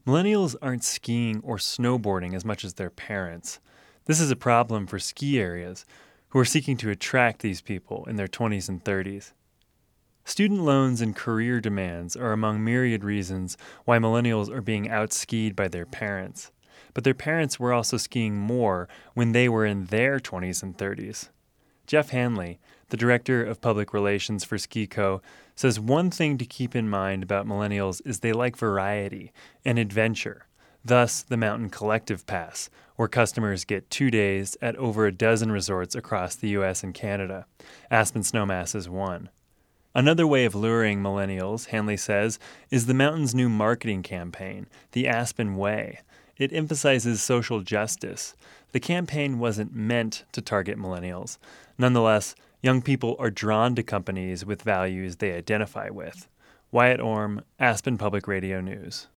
Millennials aren't skiing or snowboarding as much as their parents. This is a problem for ski areas, who are seeking to attract these people in their 20s and 30s. Student loans and career demands are among myriad reasons why millennials are being outskied by their parents. But their parents were also skiing more when they were in their 20s and 30s. Jeff Hanley, the director of public relations for SkiCo, says one thing to keep in mind about millennials is they like variety and adventure. Thus, the Mountain Collective Pass, where customers get 2 days at over a dozen resorts across the U.S. and Canada. Aspen Snowmass is one. Another way of luring millennials, Hanley says, is the mountain's new marketing campaign, the Aspen Way. It emphasizes social justice. The campaign wasn't meant to target millennials. Nonetheless, young people are drawn to companies with values they identify with. Wyatt Orm, Aspen Public Radio News.